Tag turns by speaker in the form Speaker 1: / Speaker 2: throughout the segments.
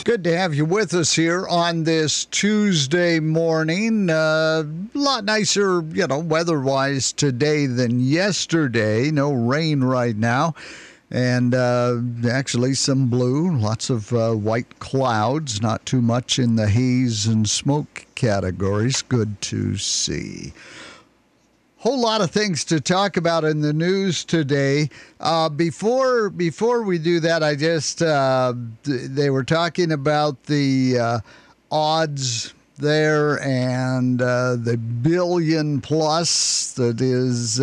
Speaker 1: Good to have you with us here on this Tuesday morning. A lot nicer, weather-wise today than yesterday. No rain right now. And actually some blue, lots of white clouds, not too much in the haze and smoke categories. Good to see. Whole lot of things to talk about in the news today. Before we do that, I just they were talking about the odds there and the billion plus that is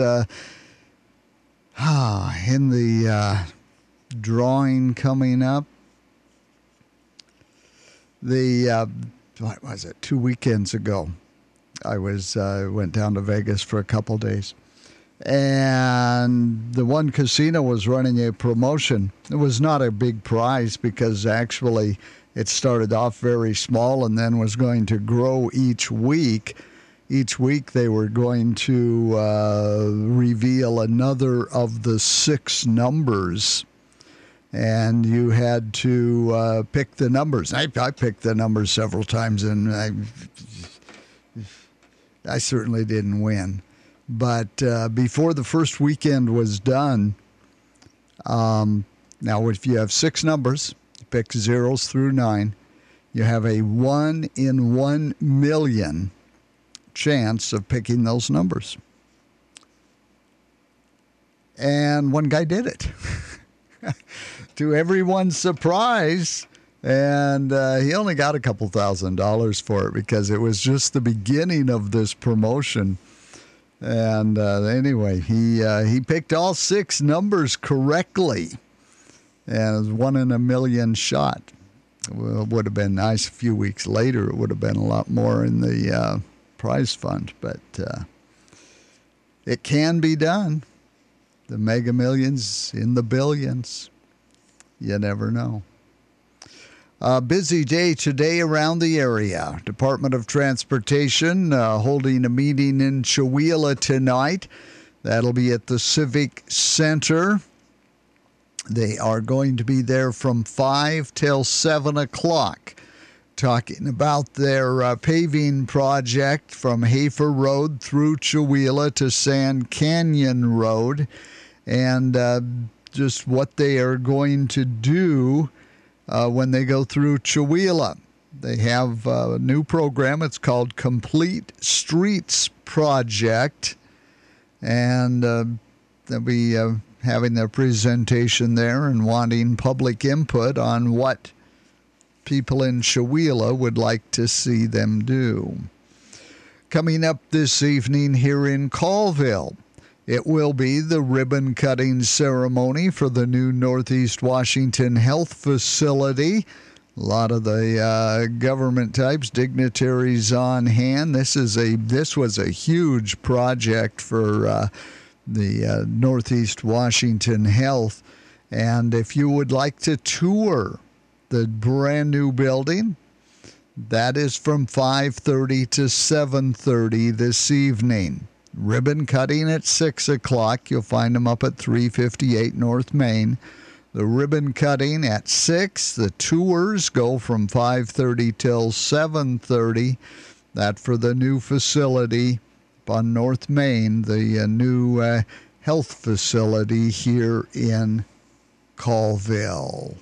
Speaker 1: in the drawing coming up. What was it? 2 weekends ago. I went down to Vegas for a couple days, and the one casino was running a promotion. It was not a big prize because actually it started off very small and then was going to grow each week. Each week they were going to reveal another of the 6 numbers, and you had to pick the numbers. I picked the numbers several times, and I certainly didn't win. But before the first weekend was done, now if you have 6 numbers, you pick 0s through 9, you have a 1 in 1 million chance of picking those numbers. And one guy did it. To everyone's surprise. And he only got a couple $1,000s for it because it was just the beginning of this promotion. And anyway, he picked all 6 numbers correctly. And it was 1 in a million shot. Well, it would have been nice a few weeks later. It would have been a lot more in the prize fund. But it can be done. The Mega Millions in the billions. You never know. A busy day today around the area. Department of Transportation holding a meeting in Chewelah tonight. That'll be at the Civic Center. They are going to be there from 5 till 7 o'clock, talking about their paving project from Hafer Road through Chewelah to Sand Canyon Road, and just what they are going to do when they go through Chewelah. They have a new program. It's called Complete Streets Project, and they'll be having their presentation there and wanting public input on what people in Chewelah would like to see them do. Coming up this evening here in Colville, it will be the ribbon-cutting ceremony for the new Northeast Washington Health Facility. A lot of the government types, dignitaries on hand. This was a huge project for the Northeast Washington Health. And if you would like to tour the brand-new building, that is from 5:30 to 7:30 this evening. Ribbon cutting at 6 o'clock. You'll find them up at 358 North Main. The ribbon cutting at 6. The tours go from 5:30 till 7:30. That for the new facility on North Main, the new health facility here in Colville.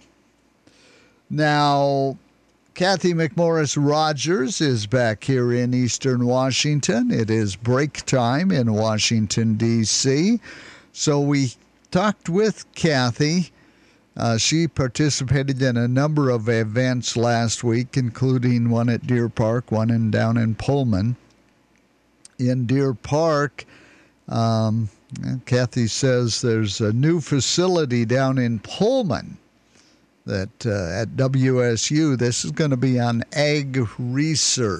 Speaker 1: Now, Kathy McMorris Rogers is back here in Eastern Washington. It is break time in Washington, D.C. So we talked with Kathy. She participated in a number of events last week, including one at Deer Park, one down in Pullman. In Deer Park, Kathy says there's a new facility down in Pullman that at WSU. This is going to be on ag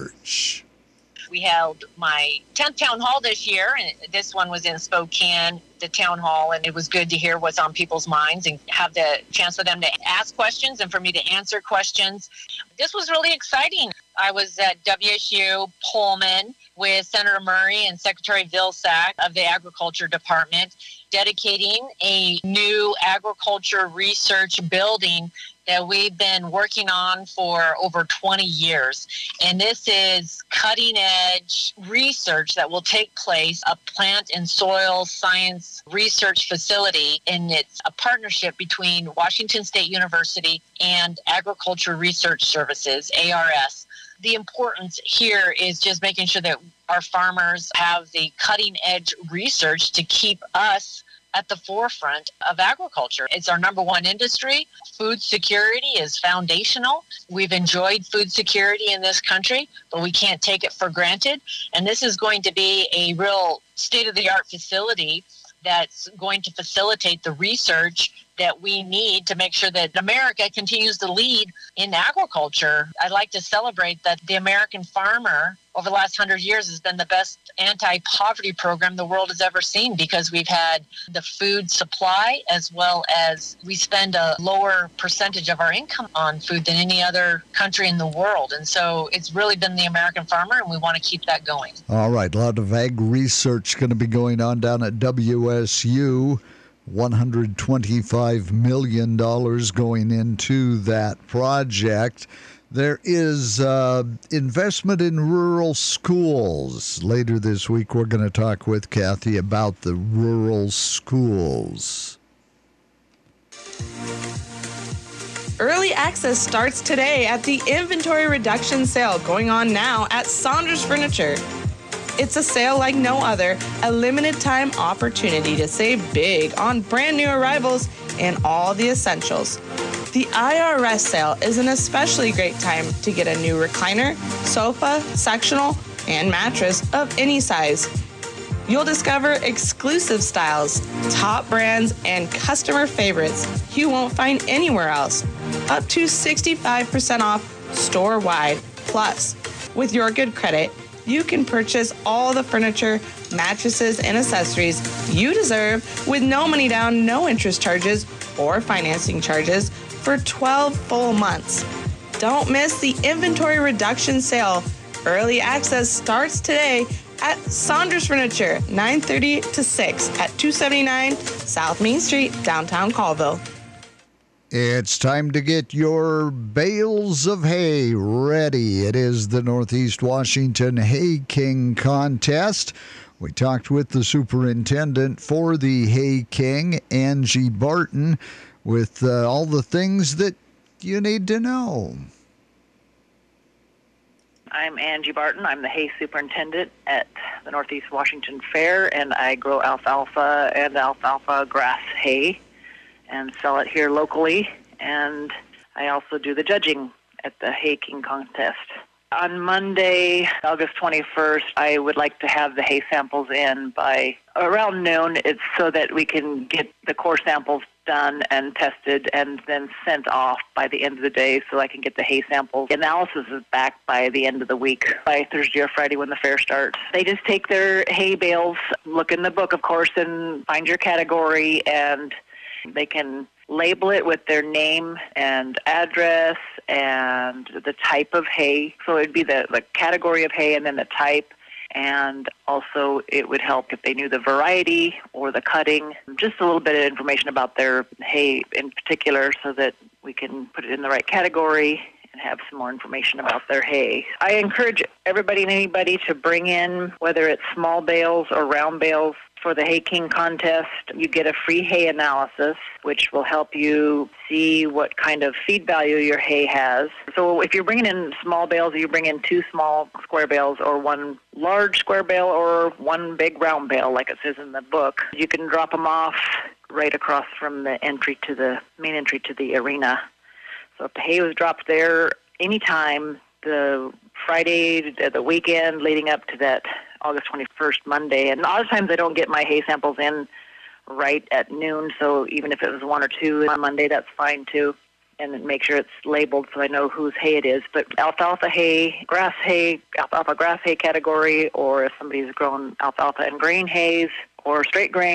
Speaker 1: research.
Speaker 2: We held my 10th town hall this year, and this one was in Spokane. the town hall, and it was good to hear what's on people's minds and have the chance for them to ask questions and for me to answer questions. This was really exciting. I was at WSU Pullman with Senator Murray and Secretary Vilsack of the Agriculture Department, dedicating a new agriculture research building that we've been working on for over 20 years. And this is cutting-edge research that will take place, a plant and soil science research facility, and it's a partnership between Washington State University and Agriculture Research Services, ARS. The importance here is just making sure that our farmers have the cutting-edge research to keep us at the forefront of agriculture. It's our number one industry. Food security is foundational. We've enjoyed food security in this country, but we can't take it for granted. And this is going to be a real state-of-the-art facility that's going to facilitate the research that we need to make sure that America continues to lead in agriculture. I'd like to celebrate that the American farmer over the last 100 years has been the best anti-poverty program the world has ever seen, because we've had the food supply as well as we spend a lower percentage of our income on food than any other country in the world. And so it's really been the American farmer, and we want to keep that going.
Speaker 1: All right, a lot of ag research going to be going on down at WSU. $125 million going into that project. There is investment in rural schools. Later this week, we're going to talk with Kathy about the rural schools.
Speaker 3: Early access starts today at the inventory reduction sale going on now at Saunders Furniture. It's a sale like no other, a limited time opportunity to save big on brand new arrivals and all the essentials. The IRS sale is an especially great time to get a new recliner, sofa, sectional, and mattress of any size. You'll discover exclusive styles, top brands, and customer favorites you won't find anywhere else. Up to 65% off store-wide. Plus, with your good credit, you can purchase all the furniture, mattresses, and accessories you deserve with no money down, no interest charges, or financing charges for 12 full months. Don't miss the inventory reduction sale. Early access starts today at Saunders Furniture, 9:30 to 6 at 279 South Main Street, downtown Colville.
Speaker 1: It's time to get your bales of hay ready. It is the Northeast Washington Hay King contest. We talked with the superintendent for the Hay King, Angie Barton, with all the things that you need to know.
Speaker 4: I'm Angie Barton. I'm the hay superintendent at the Northeast Washington Fair, and I grow alfalfa and alfalfa grass hay and sell it here locally. And I also do the judging at the Hay King contest. On Monday, August 21st, I would like to have the hay samples in by around noon. It's so that we can get the core samples done and tested and then sent off by the end of the day so I can get the hay samples. Analysis is back by the end of the week, by Thursday or Friday when the fair starts. They just take their hay bales, look in the book, of course, and find your category, and they can label it with their name and address and the type of hay. So it'd be the category of hay and then the type. And also it would help if they knew the variety or the cutting, just a little bit of information about their hay in particular so that we can put it in the right category and have some more information about their hay. I encourage everybody and anybody to bring in, whether it's small bales or round bales, for the Hay King contest. You get a free hay analysis, which will help you see what kind of feed value your hay has. So if you're bringing in small bales, you bring in 2 small square bales or 1 large square bale or 1 big round bale, like it says in the book. You can drop them off right across from the main entry to the arena. So if the hay was dropped there anytime, the Friday, the weekend leading up to that August 21st, Monday. And a lot of times I don't get my hay samples in right at noon, so even if it was 1 or 2 on Monday, that's fine too. And make sure it's labeled so I know whose hay it is. But alfalfa hay, alfalfa grass hay category, or if somebody's grown alfalfa and grain hays, or straight grain,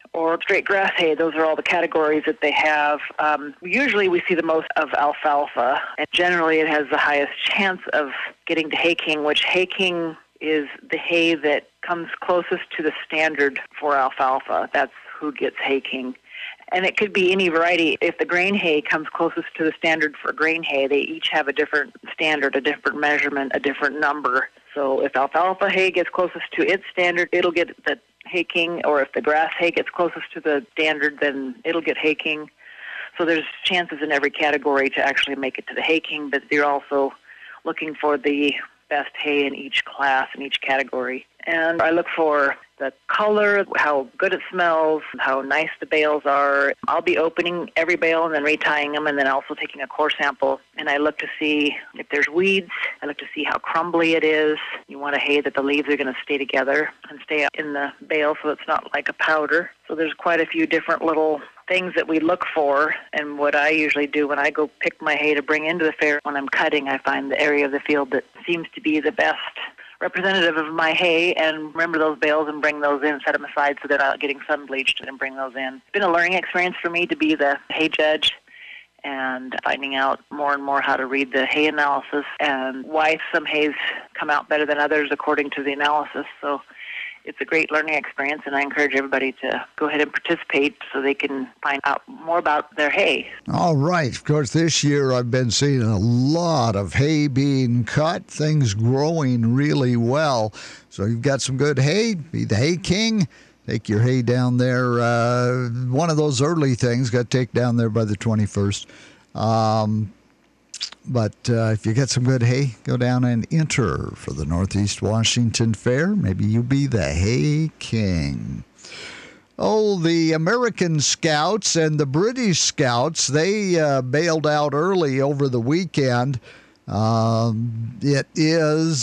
Speaker 4: or straight grass hay. Those are all the categories that they have. Usually we see the most of alfalfa, and generally it has the highest chance of getting to hay king, which hay king is the hay that comes closest to the standard for alfalfa. That's who gets hay king. And it could be any variety. If the grain hay comes closest to the standard for grain hay, they each have a different standard, a different measurement, a different number. So if alfalfa hay gets closest to its standard, it'll get the hay king, or if the grass hay gets closest to the standard, then it'll get hay king. So there's chances in every category to actually make it to the hay king, but you're also looking for the best hay in each class, in each category. And I look for the color, how good it smells, how nice the bales are. I'll be opening every bale and then retying them, and then also taking a core sample. And I look to see if there's weeds. I look to see how crumbly it is. You want a hay that the leaves are going to stay together and stay in the bale so it's not like a powder. So there's quite a few different little things that we look for. And what I usually do when I go pick my hay to bring into the fair, when I'm cutting, I find the area of the field that seems to be the best representative of my hay, and remember those bales and bring those in, set them aside so they're not getting sun bleached, and bring those in. It's been a learning experience for me to be the hay judge and finding out more and more how to read the hay analysis and why some hays come out better than others according to the analysis. So it's a great learning experience, and I encourage everybody to go ahead and participate so they can find out more about their hay.
Speaker 1: All right. Of course, this year I've been seeing a lot of hay being cut, things growing really well. So you've got some good hay, be the hay king. Take your hay down there. One of those early things got to take down there by the 21st. But if you get some good hay, go down and enter for the Northeast Washington Fair. Maybe you be the hay king. Oh, the American Scouts and the British Scouts, they bailed out early over the weekend. It is,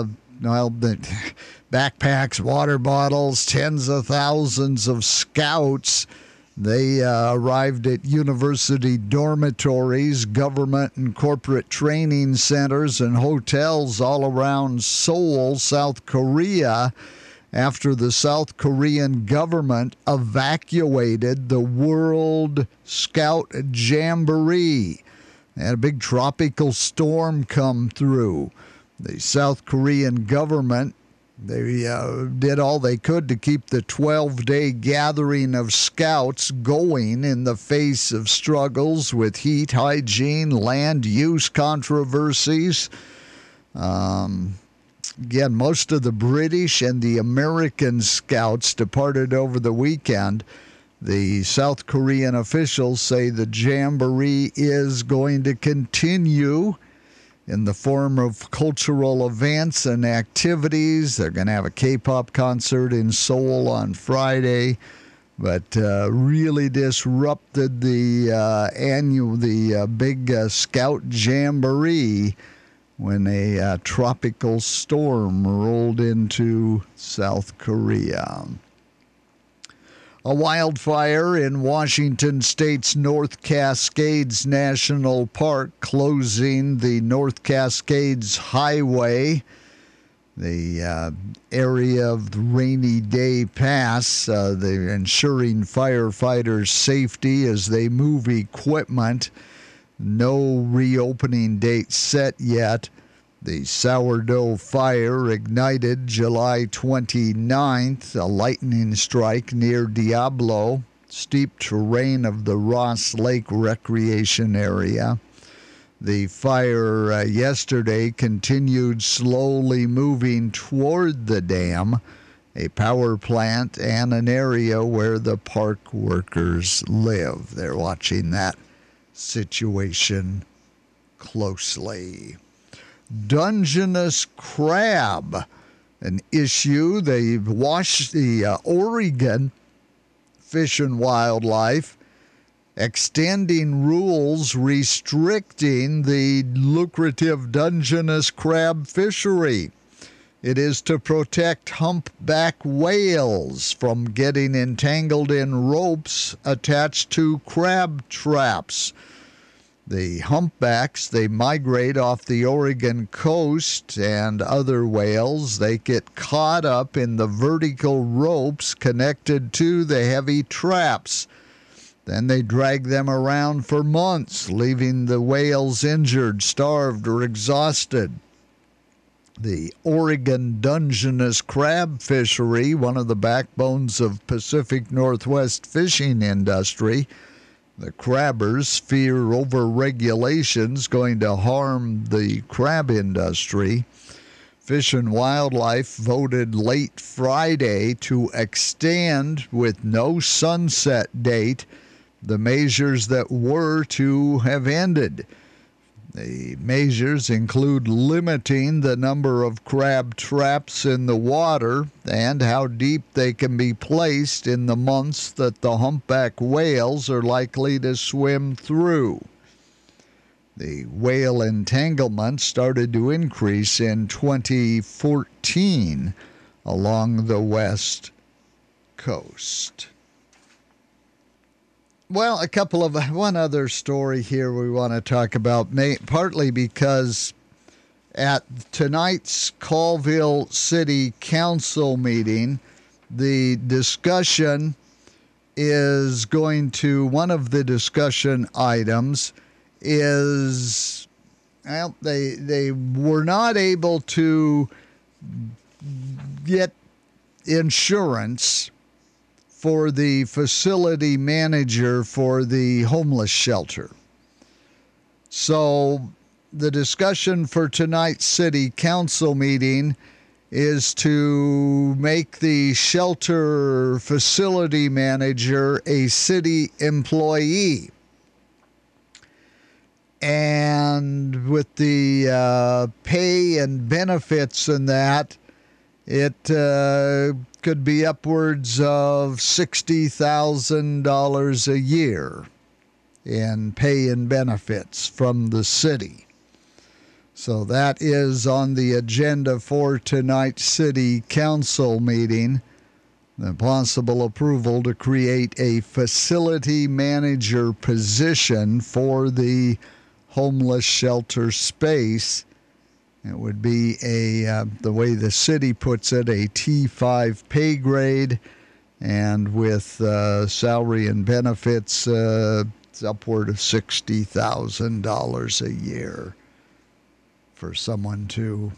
Speaker 1: backpacks, water bottles, tens of thousands of scouts. They arrived at university dormitories, government and corporate training centers, and hotels all around Seoul, South Korea, after the South Korean government evacuated the World Scout Jamboree. They had a big tropical storm come through. The South Korean government, they did all they could to keep the 12-day gathering of scouts going in the face of struggles with heat, hygiene, land use controversies. Again, most of the British and the American scouts departed over the weekend. The South Korean officials say the jamboree is going to continue in the form of cultural events and activities. They're going to have a K-pop concert in Seoul on Friday, but really disrupted the big Scout Jamboree when a tropical storm rolled into South Korea. A wildfire in Washington State's North Cascades National Park, closing the North Cascades Highway, the area of the Rainy Day Pass. They're ensuring firefighters' safety as they move equipment. No reopening date set yet. The sourdough fire ignited July 29th, a lightning strike near Diablo, steep terrain of the Ross Lake Recreation Area. The fire yesterday continued slowly moving toward the dam, a power plant, and an area where the park workers live. They're watching that situation closely. Dungeness crab, an issue. They've washed the Oregon Fish and Wildlife, extending rules restricting the lucrative Dungeness crab fishery. It is to protect humpback whales from getting entangled in ropes attached to crab traps. The humpbacks, they migrate off the Oregon coast, and other whales, they get caught up in the vertical ropes connected to the heavy traps. Then they drag them around for months, leaving the whales injured, starved, or exhausted. The Oregon Dungeness crab fishery, one of the backbones of Pacific Northwest fishing industry, the crabbers fear over-regulations going to harm the crab industry. Fish and Wildlife voted late Friday to extend, with no sunset date, the measures that were to have ended. The measures include limiting the number of crab traps in the water and how deep they can be placed in the months that the humpback whales are likely to swim through. The whale entanglement started to increase in 2014 along the west coast. Well, one other story here we want to talk about, partly because at tonight's Colville City Council meeting, the discussion is going to, one of the discussion items is, well, they were not able to get insurance for the facility manager for the homeless shelter. So the discussion for tonight's city council meeting is to make the shelter facility manager a city employee. And with the pay and benefits and that, it could be upwards of $60,000 a year in pay and benefits from the city. So that is on the agenda for tonight's city council meeting. The possible approval to create a facility manager position for the homeless shelter space. It would be the way the city puts it, a T5 pay grade, and with salary and benefits, it's upward of $60,000 a year for someone to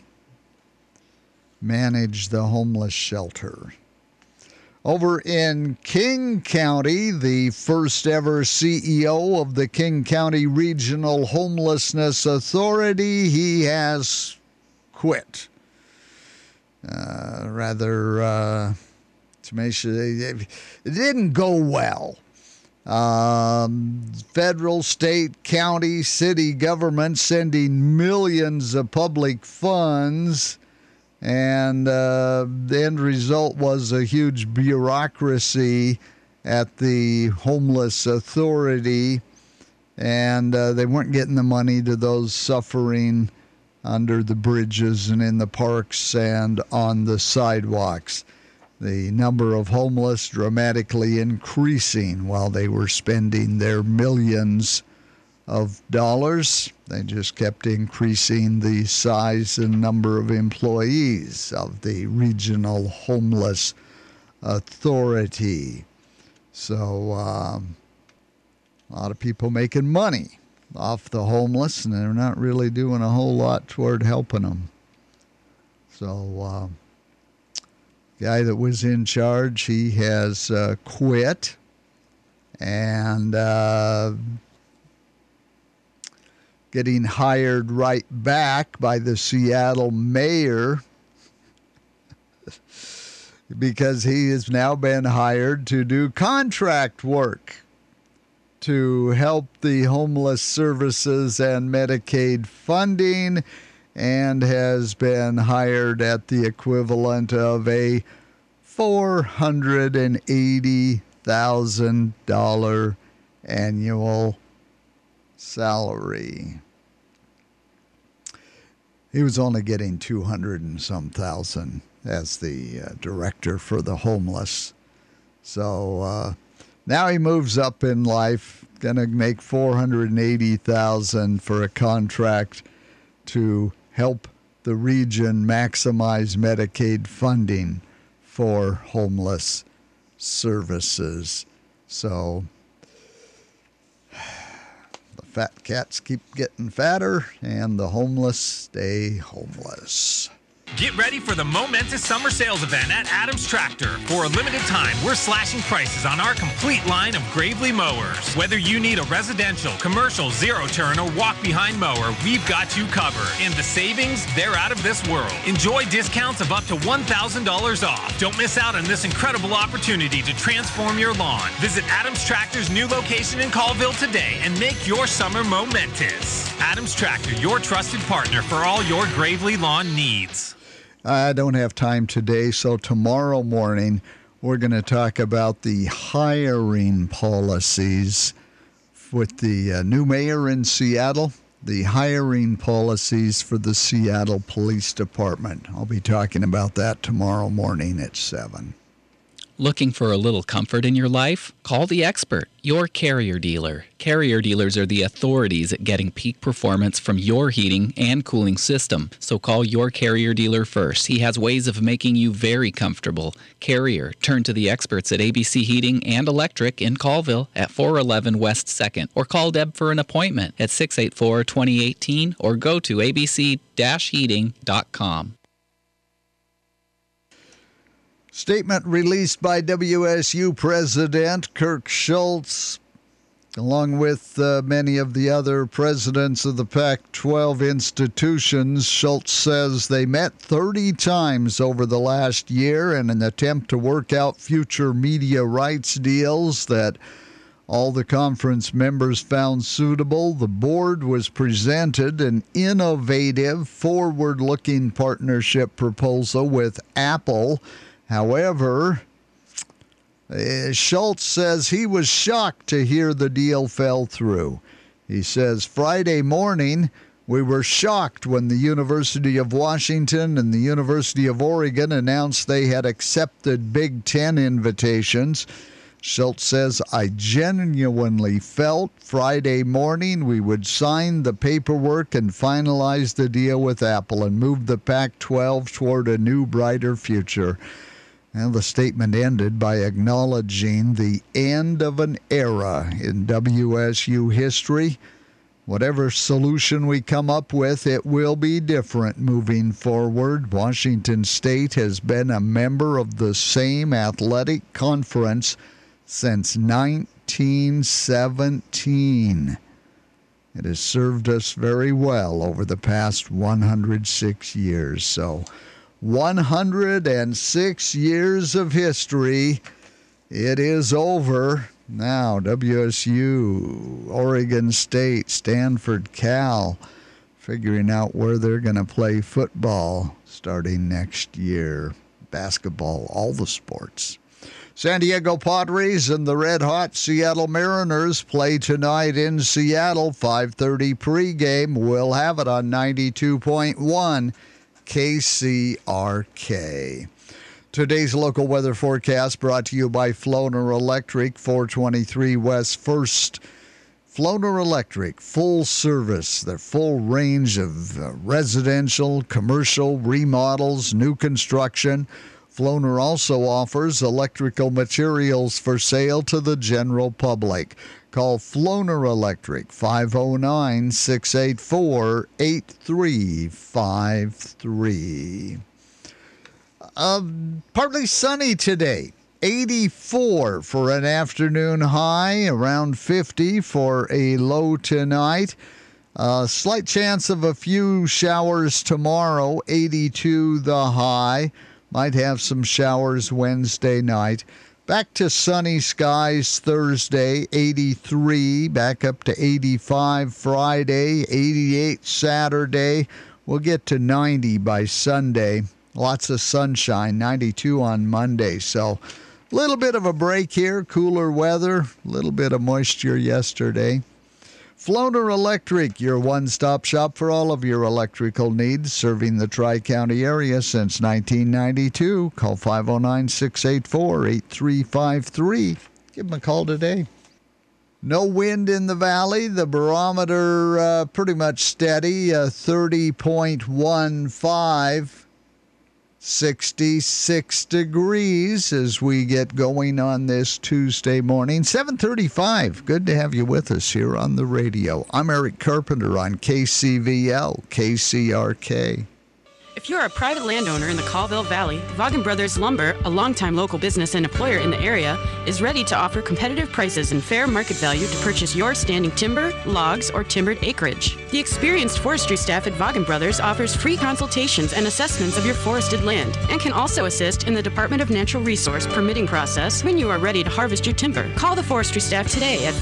Speaker 1: manage the homeless shelter. Over in King County, the first ever CEO of the King County Regional Homelessness Authority, he has quit. It didn't go well. Federal, state, county, city government sending millions of public funds, and the end result was a huge bureaucracy at the homeless authority, and they weren't getting the money to those suffering under the bridges and in the parks and on the sidewalks. The number of homeless dramatically increasing while they were spending their millions of dollars. They just kept increasing the size and number of employees of the Regional Homeless Authority. So a lot of people making money off the homeless, and they're not really doing a whole lot toward helping them. So guy that was in charge, he has quit, and getting hired right back by the Seattle mayor because he has now been hired to do contract work to help the homeless services and Medicaid funding, and has been hired at the equivalent of a $480,000 annual salary. He was only getting 200 and some thousand as the director for the homeless. So now he moves up in life going to make $480,000 for a contract to help the region maximize Medicaid funding for homeless services. So the fat cats keep getting fatter and the homeless stay homeless.
Speaker 5: Get ready for the momentous summer sales event at Adams Tractor. For a limited time, we're slashing prices on our complete line of Gravely mowers. Whether you need a residential, commercial, zero-turn, or walk-behind mower, we've got you covered. And the savings, they're out of this world. Enjoy discounts of up to $1,000 off. Don't miss out on this incredible opportunity to transform your lawn. Visit Adams Tractor's new location in Colville today and make your summer momentous. Adams Tractor, your trusted partner for all your Gravely lawn needs.
Speaker 1: I don't have time today, so tomorrow morning we're going to talk about the hiring policies with the new mayor in Seattle, the hiring policies for the Seattle Police Department. I'll be talking about that tomorrow morning at 7.
Speaker 6: Looking for a little comfort in your life? Call the expert, your Carrier dealer. Carrier dealers are the authorities at getting peak performance from your heating and cooling system. So call your Carrier dealer first. He has ways of making you very comfortable. Carrier, turn to the experts at ABC Heating and Electric in Colville at 411 West 2nd. Or call Deb for an appointment at 684-2018 or go to abc-heating.com.
Speaker 1: Statement released by WSU President Kirk Schultz, along with many of the other presidents of the Pac-12 institutions. Schultz says they met 30 times over the last year in an attempt to work out future media rights deals that all the conference members found suitable. The board was presented an innovative, forward-looking partnership proposal with Apple. However, Schultz says he was shocked to hear the deal fell through. He says, Friday morning, we were shocked when the University of Washington and the University of Oregon announced they had accepted Big Ten invitations. Schultz says, I genuinely felt Friday morning we would sign the paperwork and finalize the deal with Apple and move the Pac-12 toward a new, brighter future. And the statement ended by acknowledging the end of an era in WSU history. Whatever solution we come up with, it will be different moving forward. Washington State has been a member of the same athletic conference since 1917. It has served us very well over the past 106 years. So 106 years of history. It is over. Now, WSU, Oregon State, Stanford, Cal, figuring out where they're going to play football starting next year. Basketball, all the sports. San Diego Padres and the red-hot Seattle Mariners play tonight in Seattle, 5:30 pregame. We'll have it on 92.1. KCRK. Today's local weather forecast brought to you by Floner Electric, 423 West 1st. Floner Electric, full service, their full range of residential, commercial, remodels, new construction. Floner also offers electrical materials for sale to the general public. Call Floner Electric, 509-684-8353. Partly sunny today, 84 for an afternoon high, around 50 for a low tonight. Slight chance of a few showers tomorrow, 82 the high. Might have some showers Wednesday night. Back to sunny skies Thursday, 83. Back up to 85 Friday, 88 Saturday. We'll get to 90 by Sunday. Lots of sunshine, 92 on Monday. So a little bit of a break here, cooler weather, a little bit of moisture yesterday. Floner Electric, your one-stop shop for all of your electrical needs, serving the Tri-County area since 1992. Call 509-684-8353. Give them a call today. No wind in the valley. The barometer pretty much steady, 30.15. 66 degrees as we get going on this Tuesday morning. 7:35. Good to have you with us here on the radio. I'm Eric Carpenter on KCVL, KCRK.
Speaker 7: If you're a private landowner in the Colville Valley, Vaughan Brothers Lumber, a longtime local business and employer in the area, is ready to offer competitive prices and fair market value to purchase your standing timber, logs, or timbered acreage. The experienced forestry staff at Vaughan Brothers offers free consultations and assessments of your forested land and can also assist in the Department of Natural Resource permitting process when you are ready to harvest your timber. Call the forestry staff today at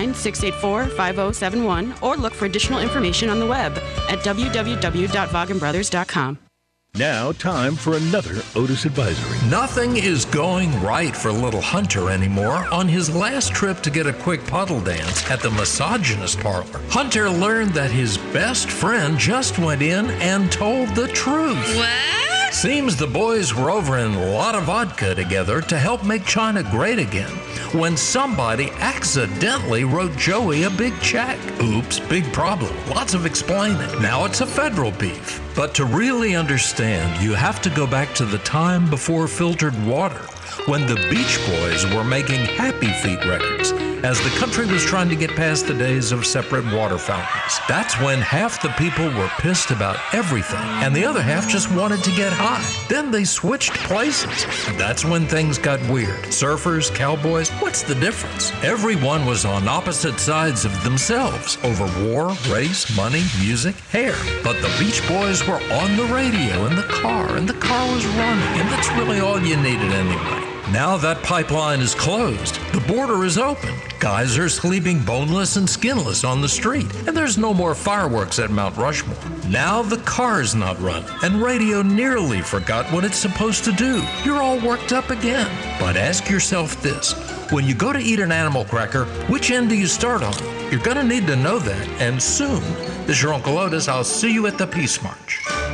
Speaker 7: 509-684-5071 or look for additional information on the web at www.vaughanbrothers.com.
Speaker 8: Now, time for another Otis Advisory.
Speaker 9: Nothing is going right for little Hunter anymore. On his last trip to get a quick puddle dance at the misogynist parlor, Hunter learned that his best friend just went in and told the truth.
Speaker 10: What?
Speaker 9: Seems the boys were over in a lot of vodka together to help make China great again when somebody accidentally wrote Joey a big check. Oops, big problem. Lots of explaining. Now it's a federal beef. But to really understand, you have to go back to the time before filtered water, when the Beach Boys were making Happy Feet records, as the country was trying to get past the days of separate water fountains. That's when half the people were pissed about everything, and the other half just wanted to get high. Then they switched places. That's when things got weird. Surfers, cowboys, what's the difference? Everyone was on opposite sides of themselves over war, race, money, music, hair. But the Beach Boys were on the radio, in the car, and the car was running, and that's really all you needed anyway. Now that pipeline is closed, the border is open. Guys are sleeping boneless and skinless on the street, and there's no more fireworks at Mount Rushmore. Now the car's not running, and radio nearly forgot what it's supposed to do. You're all worked up again. But ask yourself this. When you go to eat an animal cracker, which end do you start on? You're going to need to know that, and soon. This is your Uncle Otis. I'll see you at the Peace March.